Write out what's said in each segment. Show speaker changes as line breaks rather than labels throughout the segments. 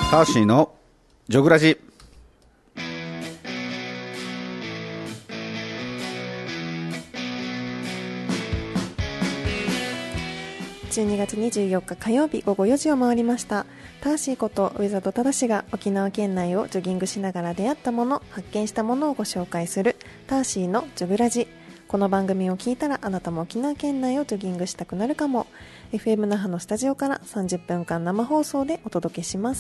ターシーのジョグラジ。
12月24日火曜日午後4時を回りました。ターシーこと上里忠が沖縄県内をジョギングしながら出会ったもの、発見したものをご紹介するターシーのジョグラジ。この番組を聞いたらあなたも沖縄県内をジョギングしたくなるかも。 FM 那覇のスタジオから30分間生放送でお届けします。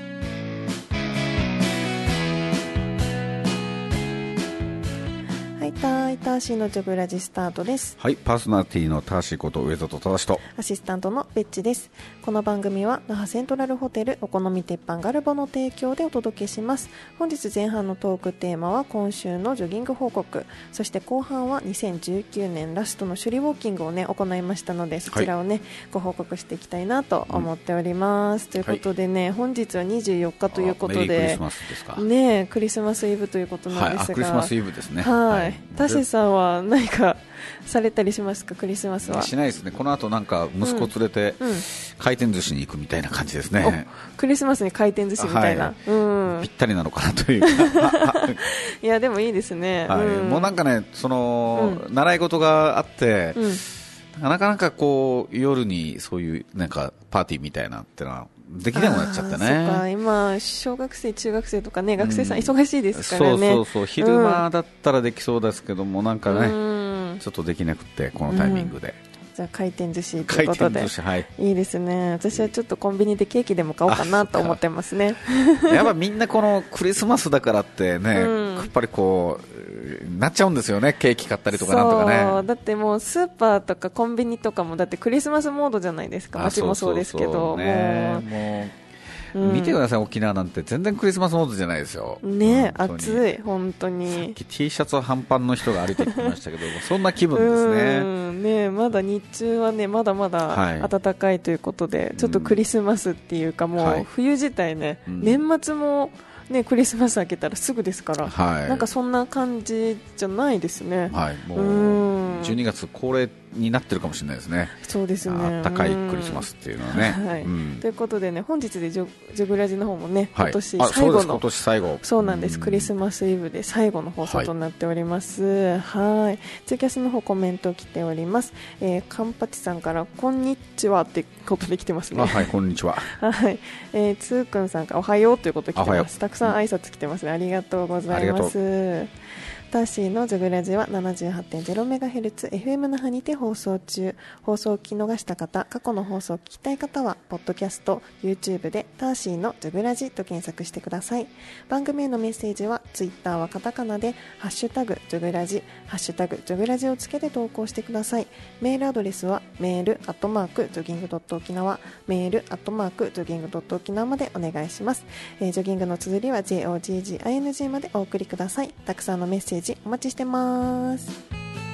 はい、ターシーのジョグラジスタートです。
はい、パーソナリティのターシーこと上里忠と
アシスタントのベッチです。この番組は那覇セントラルホテルお好み鉄板ガルボの提供でお届けします。本日前半のトークテーマは今週のジョギング報告、そして後半は2019年ラストの首里ウォーキングをね行いましたので、そちらをね、ご報告していきたいなと思っております、ということでね、本日は24日ということで、
メリークリスマスですか
ね、クリスマスイブということなんですが、
クリスマスイブですね。
はい、タシさんは何かされたりしますか？クリスマスは。
しないですね。この後なんか息子連れて回転寿司に行くみたいな感じですね。
クリスマスに回転寿司みたいな、
ぴったりなのかなというか
いやでもいいですね、
もうなんかね、習い事があって、なかなかこう夜にそういうなんかパーティーみたいなってのはできなくなっちゃったね。
そうか、今小学生中学生とかね、学生さん忙しいですからね。
そう昼間だったらできそうですけども、なんかね、ちょっとできなくてこのタイミングで、
じゃあ回転寿司ということで、いいですね。私はちょっとコンビニでケーキでも買おうかなと思ってますね。
やっぱみんなこのクリスマスだからってね、やっぱりこうなっちゃうんですよね。ケーキ買ったりとかなんとかね。
そうだってもうスーパーとかコンビニとかもだってクリスマスモードじゃないですか。街もそうですけど、もう
見てください、沖縄なんて全然クリスマスモードじゃないですよ
ね。暑い、本当に。
さっき T シャツ半パンの人が歩いてきましたけどそんな気分ですね。
まだ日中はね、まだまだ暖かいということで、ちょっとクリスマスっていうか、もう冬自体ね、年末もね、クリスマス明けたらすぐですから、なんかそんな感じじゃないですね。
もう12月恒例になってるかもしれないですね。
そうですね。
暖かいクリスマスっていうのはね、
ということでね、本日でジョグラジの方もね、今年最後の、
今年最後、
そうなんです、クリスマスイブで最後の放送となっております。はい、ツイキャスの方コメント来ております。カンパチさんからこんにちはってことで来てますね。
はい、こんにちは。
はい、つーくんさんからおはようということで来てます。たくさん挨拶来てますね。ありがとうございます。ターシーのジョグラジは 78.0MHz FM 那覇にて放送中。放送を聞き逃した方、過去の放送を聞きたい方はポッドキャスト、YouTube でターシーのジョグラジと検索してください。番組へのメッセージは Twitter はカタカナでハッシュタグジョグラジ、ハッシュタグジョグラジをつけて投稿してください。メールアドレスはメールアットマークジョギングドット沖縄、メールアットマークジョギングドット沖縄までお願いします。ジョギングの綴りは JOGGING までお送りください。たくさんのメッセージお待ちしてます。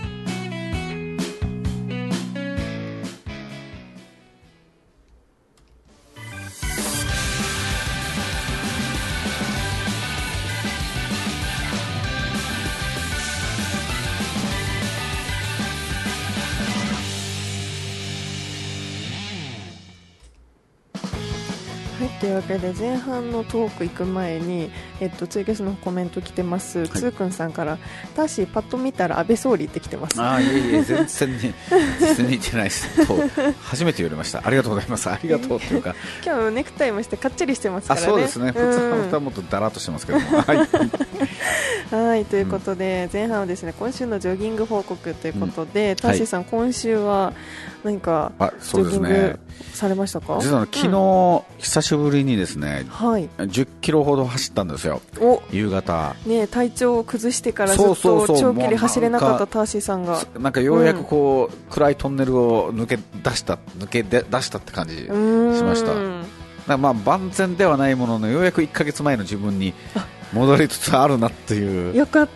というわけで前半のトーク行く前に、ツイキャスのコメント来てます。つーくんさんからターシーパッと見たら安倍総理って来てます。
いえ全然に似てないですと初めて言われました。ありがとうございます。ありがとうというか
今日ネクタイもしてかっちりしてますからね。
そうですね。普通はもっとだらっとしてますけども
はい、ということで、前半はですね、今週のジョギング報告ということで、ターシーさん、今週は何かジョギングされましたか？
実は昨日、久しぶりにですね、10キロほど走ったんですよ。夕方
ね、体調を崩してからずっと長距離走れなかったターシーさんが
なんかようやくこう、暗いトンネルを抜け出したって感じしました。万全ではないものの、ようやく1ヶ月前の自分に戻りつつあるなっていう。
よかった。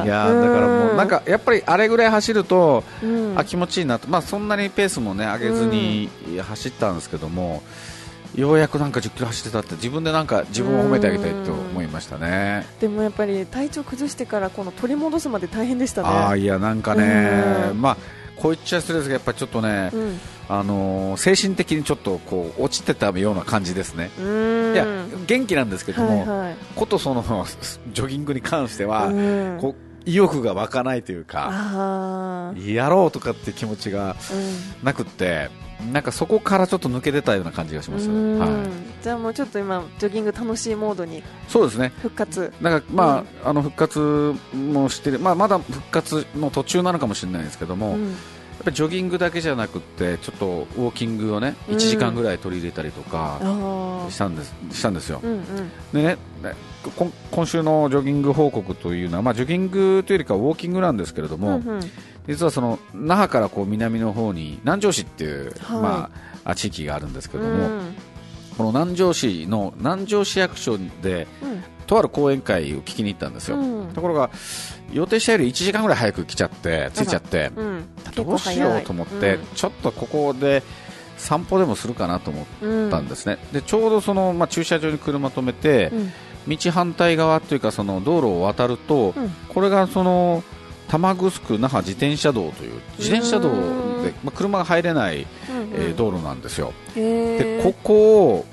いやだからもうなんかやっぱりあれぐらい走ると、気持ちいいなと。そんなにペースもね上げずに走ったんですけども、ようやくなんか10キロ走ってたって自分でなんか自分を褒めてあげたいと思いましたね。
でもやっぱり体調崩してからこの取り戻すまで大変でしたね。
いやなんかね、こう言っちゃ失礼ですがやっぱりちょっとね、 精神的にちょっとこう落ちてたような感じですね。いや元気なんですけども、ことそのジョギングに関してはこう意欲が湧かないというか、やろうとかって気持ちがなくって、なんかそこからちょっと抜け出たような感じがします。
じゃあもうちょっと今ジョギング楽しいモードに
そうですね
復活。
だから復活もしてる、まだ復活の途中なのかもしれないですけども、やっぱりジョギングだけじゃなくってちょっとウォーキングをね1時間ぐらい取り入れたりとかしたんですよ。でね、今週のジョギング報告というのは、ジョギングというよりかウォーキングなんですけれども、実はその那覇からこう南の方に南城市っていう、地域があるんですけども、この南城市の南城市役所で、とある講演会を聞きに行ったんですよ。ところが予定したより1時間ぐらい早く着いちゃって、どうしようと思って、ちょっとここで散歩でもするかなと思ったんですね。でちょうどその、駐車場に車止めて、道反対側というかその道路を渡ると、これがその玉城那覇自転車道という自転車道で、車が入れない、道路なんですよ。でここを、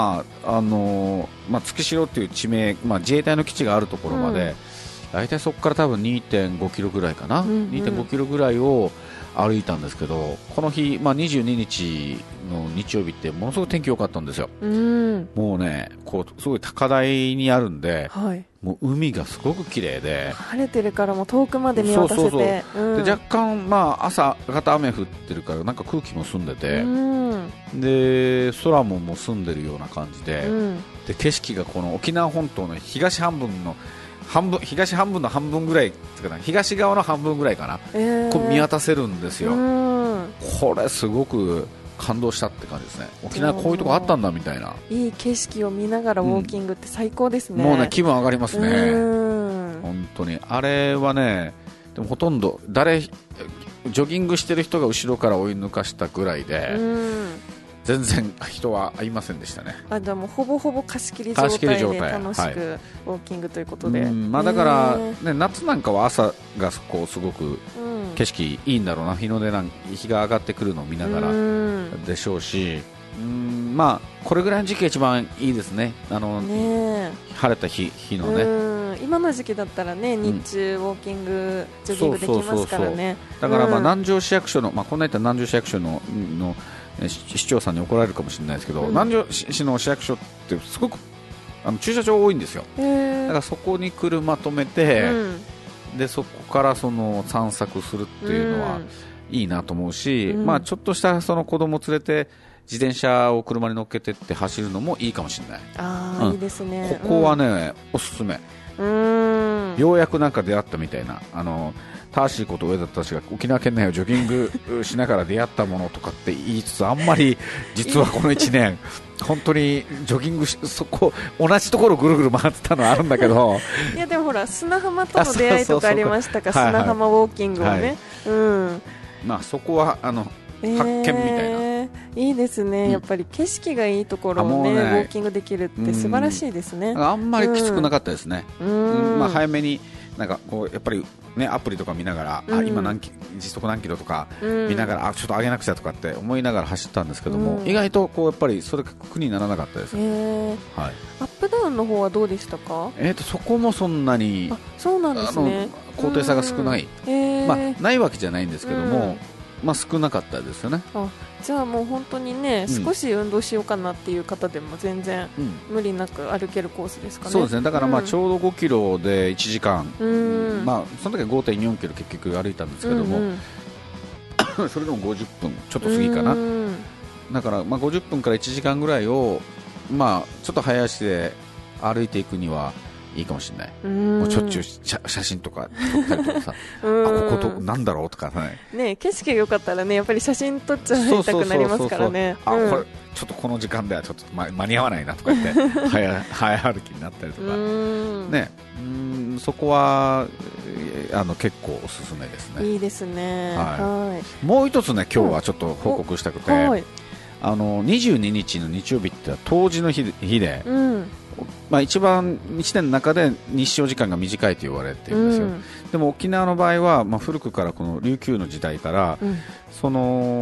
月城という地名、自衛隊の基地があるところまで、大体そこから多分 2.5 キロぐらいかな、2.5 キロぐらいを歩いたんですけど、この日、22日の日曜日ってものすごく天気良かったんですよ。もうねこうすごい高台にあるんで、もう海がすごく綺麗で、
晴れてるからもう遠くまで見渡せて、
で若干、朝方雨降ってるからなんか空気も澄んでて、で空ももう澄んでるような感じで、で景色がこの沖縄本島の東半分の半分ぐらい、東側の半分ぐらいかな、こう見渡せるんですよ。これすごく感動したって感じですね。沖縄こういうとこあったんだみたいな。い
い景色を見ながらウォーキングって最高ですね。
もうね気分上がりますね。本当にあれはね、でもほとんどジョギングしてる人が後ろから追い抜かしたぐらいで、全然人はいませんでしたね。
じゃあもうほぼほぼ貸し切り状態で楽しくウォーキングということで、
だから、夏なんかは朝がこうすごく景色いいんだろうな、日が上がってくるのを見ながらでしょうし、これぐらいの時期が一番いいですね。晴れた日のね、
今の時期だったらね、日中ウォーキングジョギングできますからね。
だから南城市役所の、こんな言ったら南城市役所の市長さんに怒られるかもしれないですけど、南城市の市役所ってすごく駐車場多いんですよ。だからそこに車止めて、でそこからその散策するっていうのはいいなと思うし、ちょっとしたその子供連れて自転車を車に乗っけてって走るのもいいかもしれない。
いいですね。
ここはね、おすすめ。ようやくなんか出会ったみたいな、ターシーこと上田たちが沖縄県内をジョギングしながら出会ったものとかって言いつつ、あんまり実はこの1年本当にジョギングそこ同じところぐるぐる回ってたのはあるんだけど
いやでもほら砂浜との出会いとかありましたか。砂浜ウォーキングをね、
そこは発見みたいな、
いいですね。やっぱり景色がいいところをね、ウォーキングできるって素晴らしいですね。
あんまりきつくなかったですね。早めになんかこうやっぱりね、アプリとか見ながら、今時速何キロとか見ながら、ちょっと上げなくちゃとかって思いながら走ったんですけども、意外とこうやっぱりそれが苦にならなかったです。アッ
プダウンの方はどうでしたか。
そこもそんなに
そうなんですね、
高低差が少ない、ないわけじゃないんですけども、少なかったですよね。
じゃあもう本当にね、少し運動しようかなっていう方でも全然無理なく歩けるコースですかね。
そうですね。だからちょうど5キロで1時間、その時は 5.4 キロ結局歩いたんですけども、それでも50分ちょっと過ぎかな。だから50分から1時間ぐらいをちょっと早足で歩いていくにはいいかもしれない。もうしょっちゅう写真とか撮ったりとかさここなんだろうとか
ね、景色が良かったらね、やっぱり写真撮っちゃいたくなりますからね。
これちょっとこの時間ではちょっと間に合わないなとか言って早歩きになったりとかね、そこは結構おすすめですね。
いいですね。
もう一つね、今日はちょっと報告したくて、22日の日曜日って冬至の日で、一番1年の中で日照時間が短いと言われているんですよ。でも沖縄の場合は、古くからこの琉球の時代から、その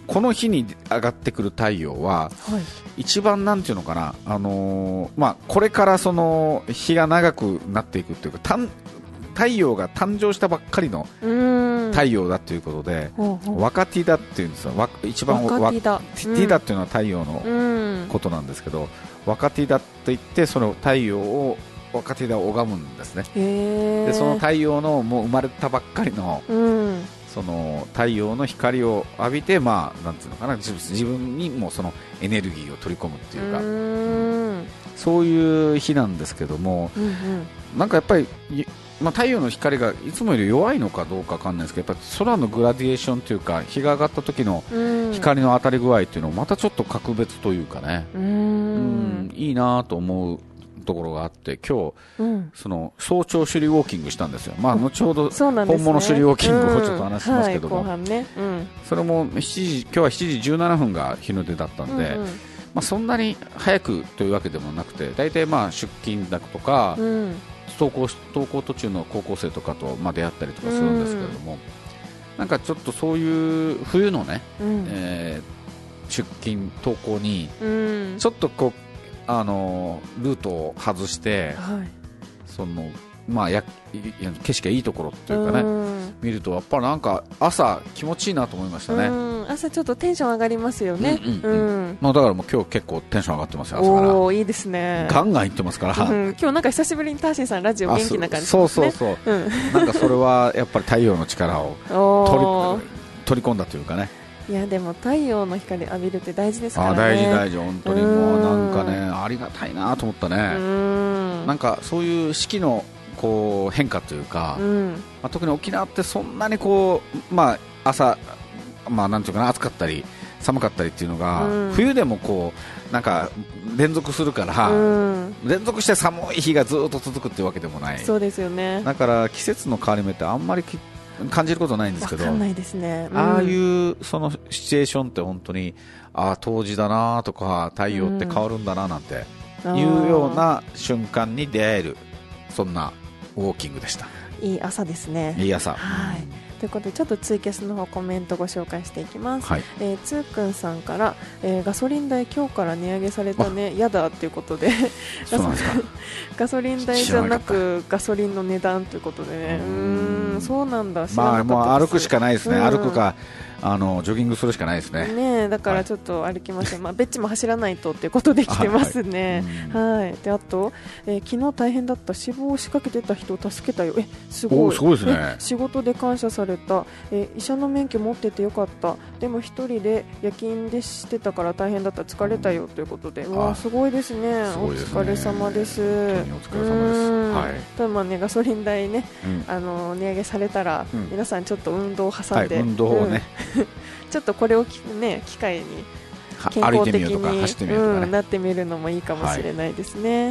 この日に上がってくる太陽は、一番なんていうのかな、これからその日が長くなっていくっていうか、太陽が誕生したばっかりの太陽だということで、ワカティダっていうんですよ。一番ワカティダっていうのは太陽のことなんですけど、ワカティダといって、その太陽をワカティダを拝むんですね。でその太陽のもう生まれたばっかりの、その太陽の光を浴びて、なんていうのかな、自分にもそのエネルギーを取り込むっていうか、そういう日なんですけども、なんかやっぱり、太陽の光がいつもより弱いのかどうかわかんないですけど、やっぱ空のグラディエーションというか、日が上がった時の光の当たり具合っていうのもまたちょっと格別というかね、いいなと思うところがあって、今日、その早朝首里ウォーキングしたんですよ。後ほど本物首里ウォーキングをちょっと話しますけども、それも今日は7時17分が日の出だったんで、そんなに早くというわけでもなくて、大体出勤だとか、登校途中の高校生とかと出会ったりとかするんですけれども、なんかちょっとそういう冬のね、出勤登校にちょっとこうルートを外して、その景色がいいところっていうかね、見るとやっぱりなんか朝気持ちいいなと思いましたね。
朝ちょっとテンション上がりますよね。
だからもう今日結構テンション上がってますよ、朝から。
おー、いいですね。
ガンガン行ってますから、
今日なんか久しぶりにターシーさんラジオ元気な感じですね。
そうなんかそれはやっぱり太陽の力を取り込んだというかね。
いやでも太陽の光浴びるって大事ですからね。
大事本当に、もうなんかね、ありがたいなと思ったね。なんかそういう四季のこう変化というか、特に沖縄ってそんなにこう、朝、なんていうかな、暑かったり寒かったりっていうのが、冬でもこうなんか連続するから、連続して寒い日がずっと続くっていうわけでもない。
そうですよね。
だから季節の変わり目ってあんまり感じることないんですけど、
わかんないですね。
ああいうそのシチュエーションって本当に、冬至だなとか、太陽って変わるんだななんていうような瞬間に出会える、そんなウォーキングでした。
いい朝ですね。
いい朝。
ということで、ちょっとツイキャスの方コメントご紹介していきます。つーくんさんから、ガソリン代今日から値上げされたね、やだということで、ガソリン代じゃなくガソリンの値段ということでね、そうなんだ。
もう歩くしかないですね。歩くかジョギングするしかないですね。
だからちょっと歩きましょう。ベッチも走らないとということで来てますね。で、あと、昨日大変だった、死亡しかけてた人を助けたよ。すごい。
すごいですね。
仕事で感謝された。医者の免許持っててよかった。でも一人で夜勤でしてたから大変だった、疲れたよということで、すごいですね。お疲れ様です。
本当にお疲れ様です。
ただガソリン代ね、値上げされたら、皆さんちょっと運動を挟んで、
運動をね、
ちょっとこれを機会に健康的になってみるのもいいかもしれないですね。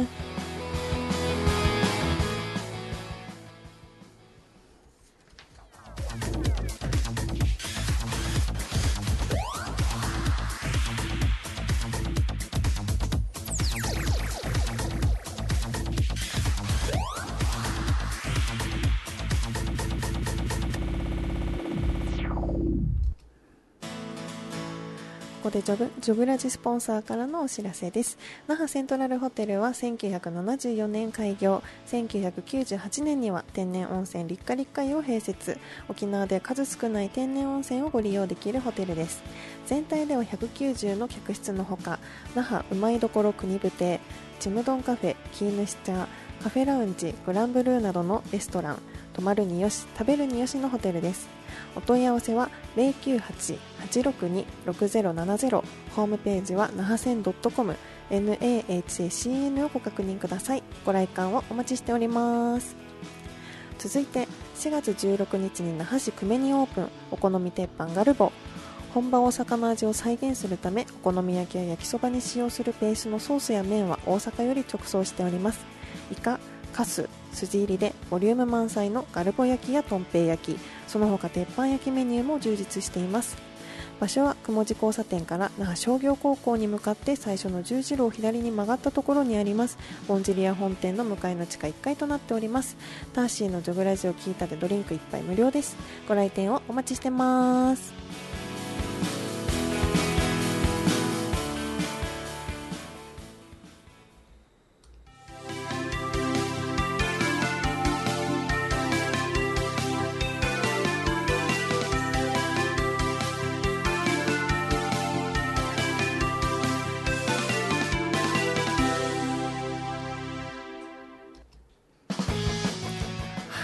ここでジョブラジスポンサーからのお知らせです。那覇セントラルホテルは1974年開業、1998年には天然温泉立夏立海を併設。沖縄で数少ない天然温泉をご利用できるホテルです。全体では190の客室のほか、那覇うまいどころ国部亭、ちむどんカフェ、キーヌシチャー、カフェラウンジ、グランブルーなどのレストラン、泊まるによし食べるによしのホテルです。お問い合わせは 098-862-6070、ホームページは那覇線 .com、 NAHACN をご確認ください。ご来館をお待ちしております。続いて4月16日に那覇市久米にオープン、お好み鉄板ガルボ。本場大阪の味を再現するため、お好み焼きや焼きそばに使用するベースのソースや麺は大阪より直送しております。イカ、カス、筋入りでボリューム満載のガルボ焼きやとんぺい焼き、その他鉄板焼きメニューも充実しています。場所は雲地交差点から那覇商業高校に向かって最初の十字路を左に曲がったところにあります。ボンジリア本店の向かいの地下1階となっております。ターシーのジョグラジオ聞いたでドリンク1杯無料です。ご来店をお待ちしてます。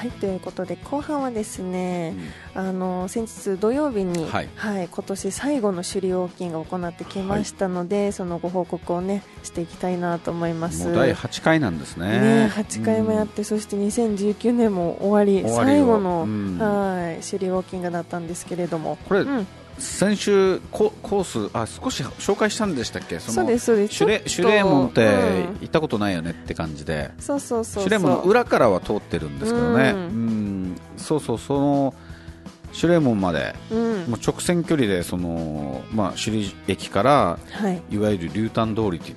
はい、ということで後半はですね、先日土曜日に、はい今年最後の首里ウォーキングを行ってきましたので、そのご報告をねしていきたいなと思います。
もう第8回なんですね。
8回もやって、そして2019年も終わり最後の、はい首里ウォーキングだったんですけれども、
これ、先週コース少し紹介したんでしたっけ？
そうですそうです。
シュレーモンって行ったことないよねって感じで、
そうシ
ュレーモンの裏からは通ってるんですけどね、そのシュレーモンまで、もう直線距離で首里駅から、いわゆる竜丹通りといって、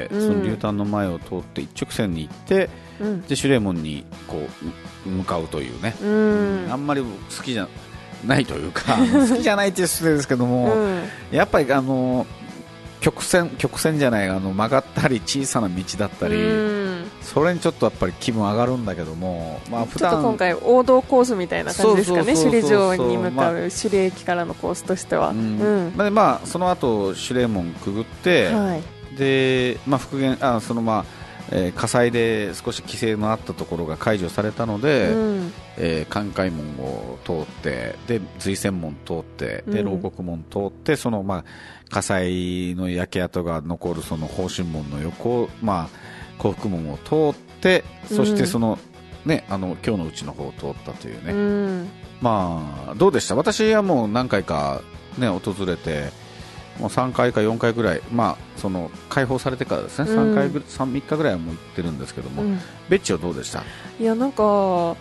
その竜丹の前を通って一直線に行って、でシュレーモンにこう向かうというね、あんまり好きじゃないというか好きじゃないっていう失礼ですけども、やっぱり曲線じゃない曲がったり小さな道だったり、それにちょっとやっぱり気分上がるんだけども、普段
ちょっと今回王道コースみたいな感じですかね、首里城に向かう首里駅からのコースとしては。
その後シュレーモンくぐって、で復元火災で少し規制のあったところが解除されたので、関海門を通ってで瑞泉門通ってで牢獄門通って、その火災の焼け跡が残るその宝神門の横を、幸福門を通って、そしてその、今日のうちの方を通ったというね、どうでした？私はもう何回か、訪れてもう3回か4回ぐらい、その解放されてからですね、3日ぐらいはもう行ってるんですけども、ベッチはどうでした？
いや、なんか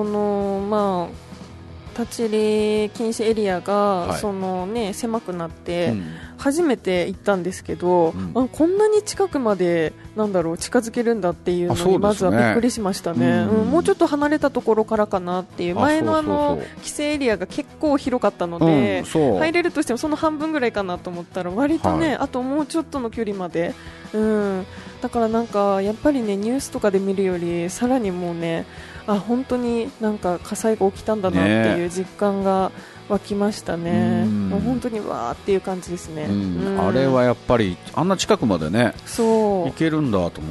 立ち入り禁止エリアが、狭くなって初めて行ったんですけど、こんなに近くまで近づけるんだっていうのにまずはびっくりしましたね。もうちょっと離れたところからかなっていう、前の規制エリアが結構広かったので、入れるとしてもその半分ぐらいかなと思ったら割とね、あともうちょっとの距離まで、だからやっぱりね、ニュースとかで見るよりさらにもうね、本当に火災が起きたんだなっていう実感が湧きましたね。もう本当にわーっていう感じですね。
あれはやっぱりあんな近くまでね行けるんだと思って、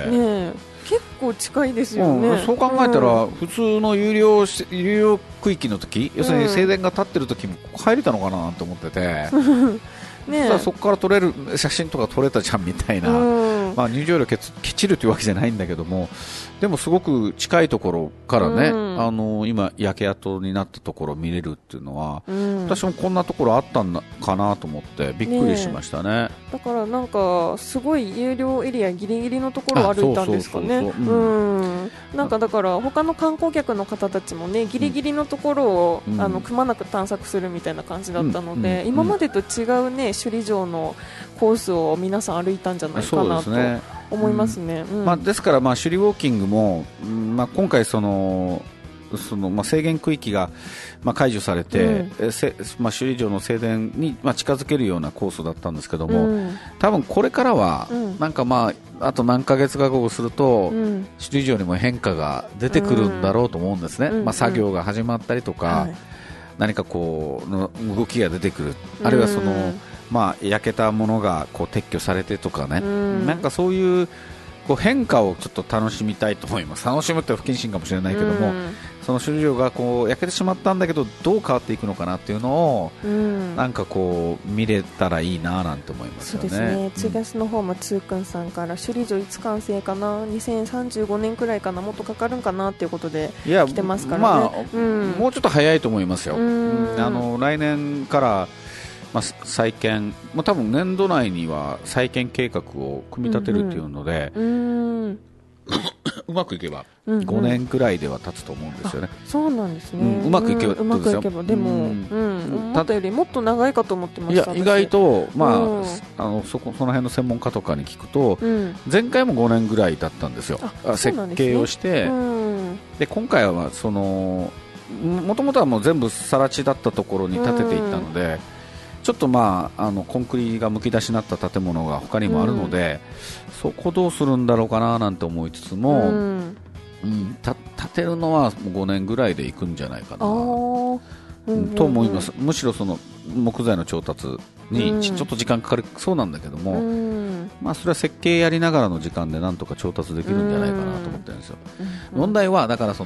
結構近いですよね。
そう考えたら、普通の有料区域の時、要するに正殿が立ってる時も入れたのかなと思っててそこから撮れる写真とか撮れたじゃんみたいな、入場料きっちりというわけじゃないんだけども、でもすごく近いところからね、今焼け跡になったところを見れるっていうのは、私もこんなところあったんだかなと思ってびっくりしましたね。
だからすごい有料エリアギリギリのところを歩いたんですかね。だから他の観光客の方たちもね、ギリギリのところをくまなく探索するみたいな感じだったので、今までと違うね首里城のコースを皆さん歩いたんじゃないかなと思いますね。
ですから首里ウォーキングも、今回制限区域が解除されて、首里城の正殿に近づけるようなコースだったんですけども、多分これからはあと何ヶ月か後すると、首里城にも変化が出てくるんだろうと思うんですね。作業が始まったりとか、何かこう動きが出てくる、あるいは焼けたものが撤去されてとかね、そういう変化をちょっと楽しみたいと思います。楽しむって不謹慎かもしれないけども、その首里城が焼けてしまったんだけどどう変わっていくのかなっていうのを、見れたらいいななんて思いますよね。
そうですね。ツイキャスの方もつーくんさんから首里城いつ完成かな、2035年くらいかな、もっとかかるんかなっていうことで来てますからね。
もうちょっと早いと思いますよ。来年から再建、多分年度内には再建計画を組み立てるというので、うまくいけば5年くらいでは経つと思うんですよね。
そうなんですね。
うまくいけば
でも思ったよりもっと長いかと思ってました。
意外とその辺の専門家とかに聞くと、前回も5年ぐらいだったんですよ。設計をして、で今回はもともとはもう全部更地だったところに建てていったので、ちょっとコンクリがむき出しになった建物が他にもあるので、そこどうするんだろうかななんて思いつつも、建てるのは5年ぐらいでいくんじゃないかなと思います。むしろその木材の調達にちょっと時間かかりそうなんだけども、それは設計やりながらの時間でなんとか調達できるんじゃないかなと思ってるんですよ。問題はだから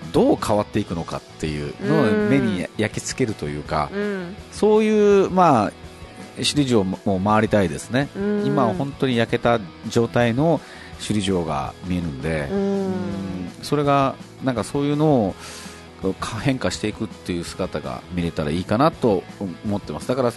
どう変わっていくのかっていうのを目に焼き付けるというか、そういう、首里城も回りたいですね。今は本当に焼けた状態の首里城が見えるんで、それがなんかそういうのを変化していくっていう姿が見れたらいいかなと思ってます。だから、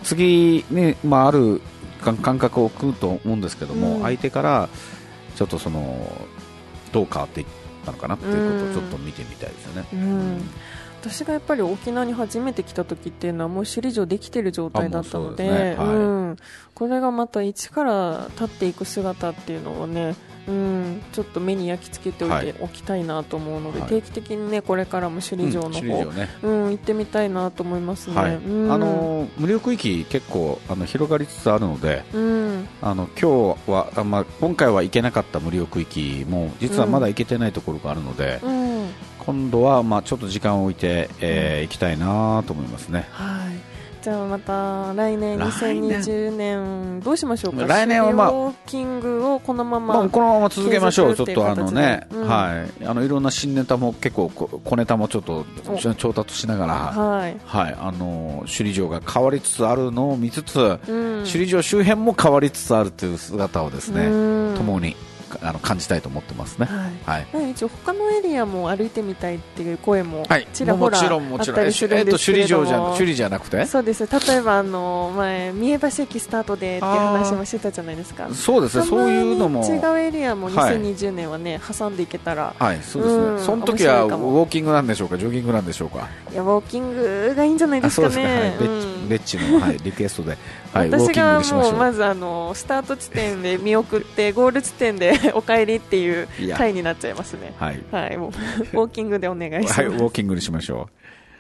次に、ある感覚を送ると思うんですけども、相手からちょっとどう変わっていったのかなっていうことをちょっと見てみたいですよね。
私がやっぱり沖縄に初めて来た時っていうのはもう首里城できてる状態だったので、これがまた一から立っていく姿っていうのをね、ちょっと目に焼き付けておきたいなと思うので、定期的にねこれからも首里城の方、行ってみたいなと思いますね。
無料区域結構広がりつつあるので、今回は行けなかった無料区域も実はまだ行けてないところがあるので、今度はちょっと時間を置いて行きたいなと思いますね。
じゃあまた来年2020年どうしましょうか。
来年はウォ
ーキングをこのまま
続けましょう。ちょっといろんな新ネタも結構小ネタもちょっと調達しながら、首里城が変わりつつあるのを見つつ、首里城周辺も変わりつつあるという姿をですね、共に感じたいと思ってますね。一応他のエリアも歩いてみたいっていう声もちらほらあったりするんですけれども、 首里じゃなくて、
そうです。例えば前三重橋駅スタートでっていう話もしてたじゃないですか。
そうですね。そういうのも
違うエリアも2020年はね挟んでいけたら、
そうですね。その時はウォーキングなんでしょうか、ジョギングなんでしょうか。
いやウォーキングがいいんじゃないですかね。
レッチのリクエストで
私がもうまずスタート地点で見送ってゴール地点でお帰りっていう回になっちゃいますね。もうウォーキングでお願いします。
ウォーキングにしましょう。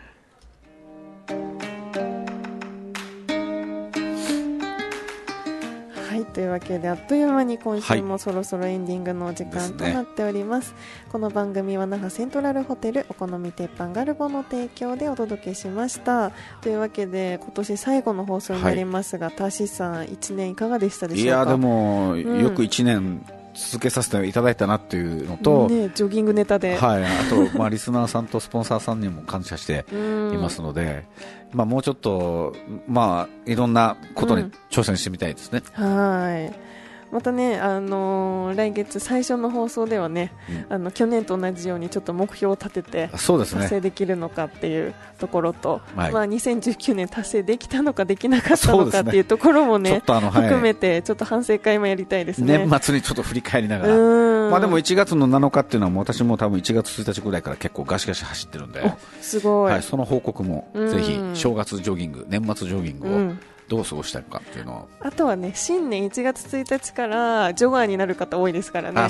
というわけであっという間に今週もそろそろエンディングのお時間となっております。この番組は那覇セントラルホテルお好み鉄板ガルボの提供でお届けしました。というわけで今年最後の放送になりますが、ターシーさん1年いかがでしたでしょうか。
いやでも、よく1年続けさせていただいたなっていうのと、
ジョギングネタで、
あと、リスナーさんとスポンサーさんにも感謝していますので、もうちょっと、いろんなことに挑戦してみたいですね。
またね、来月最初の放送ではね、去年と同じようにちょっと目標を立てて達成できるのかっていうところと、2019年達成できたのかできなかったのかっていうところもね、含めてちょっと反省会もやりたいですね。
年末にちょっと振り返りながら、でも1月の7日っていうのは私も多分1月1日ぐらいから結構ガシガシ走ってるんで、
すごい、
その報告もぜひ正月ジョギング、年末ジョギングをどう過ごしたいのかっていうのを、あ
とはね、新年1月1日からジョガーになる方多いですからね。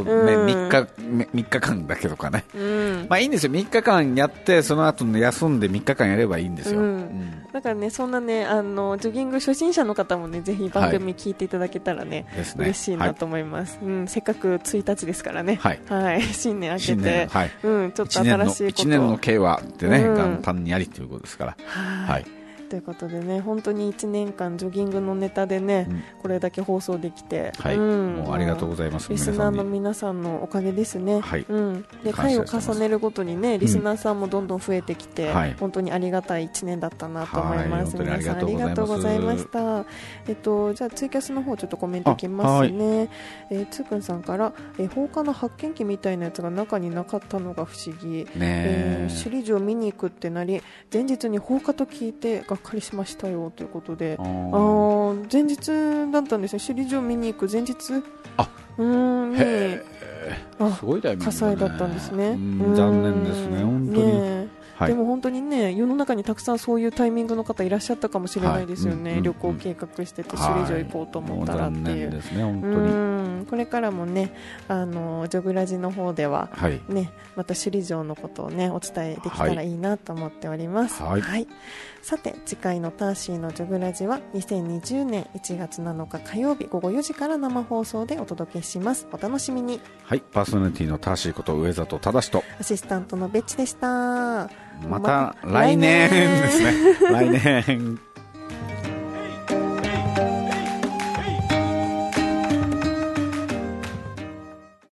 3日間だけとかね、いいんですよ。3日間やってその後休んで3日間やればいいんですよ。だ
からね、そんなね、ジョギング初心者の方もね、ぜひ番組聞いていただけたらね、嬉しいなと思います。せっかく1日ですからね、新年明けて、ちょっと新しいこと
1年の計はってね、元旦にやりということですから。
ということでね、本当に1年間ジョギングのネタでね、これだけ放送できて、
もうありがとうございます。
リスナーの皆さんのおかげですね。で、回を重ねるごとにね、リスナーさんもどんどん増えてきて、本当にありがたい1年だったなと思います。皆さんありがとうございました。じゃあツイキャスの方ちょっとコメントいきますね。つーくんさんから、放火の発見器みたいなやつが中になかったのが不思議。首里城見に行くってなり、前日に放火と聞いてがっかりしましたよということで、前日だったんですね。首里城見に行く前日に
すごいタイミングだね。
火災だったんですね。
残念ですね、本当に。
でも本当にね、世の中にたくさんそういうタイミングの方いらっしゃったかもしれないですよね。旅行計画してて首里城行こうと思ったらっていう。これからもね、ジョグラジの方ではね、また首里城のことをねお伝えできたらいいなと思っております。さて、次回のターシーのジョグラジは2020年1月7日火曜日午後4時から生放送でお届けします。お楽しみに。
パーソナリティのターシーこと上里正と
アシスタントのベッチでした。
また来年ですね。来年